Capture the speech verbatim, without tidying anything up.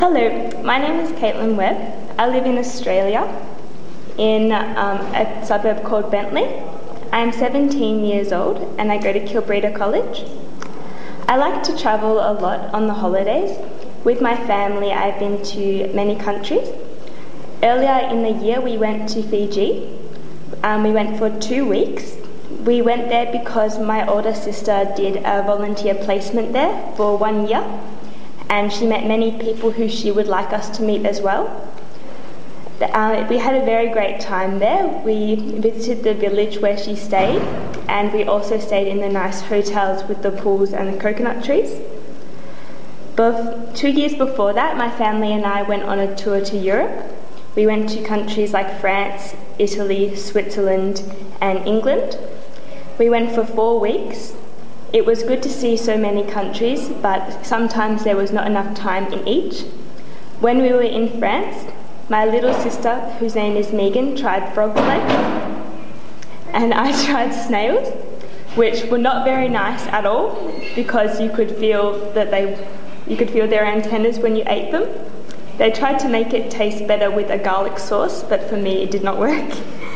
Hello, my name is Caitlin Webb. I live in Australia in um, a suburb called Bentley. I am seventeen years old and I go to Kilbreda College. I like to travel a lot on the holidays. With my family, I've been to many countries. Earlier in the year, we went to Fiji. Um, we went for two weeks. We went there because my older sister did a volunteer placement there for one year, and she met many people who she would like us to meet as well. Uh, we had a very great time there. We visited the village where she stayed, and we also stayed in the nice hotels with the pools and the coconut trees. Both, two years before that, my family and I went on a tour to Europe. We went to countries like France, Italy, Switzerland, and England. We went for four weeks. It was good to see so many countries, but sometimes there was not enough time in each. When we were in France, my little sister, whose name is Megan, tried frog's legs, and I tried snails, which were not very nice at all because you could feel that they, you could feel their antennas when you ate them. They tried to make it taste better with a garlic sauce, but for me it did not work.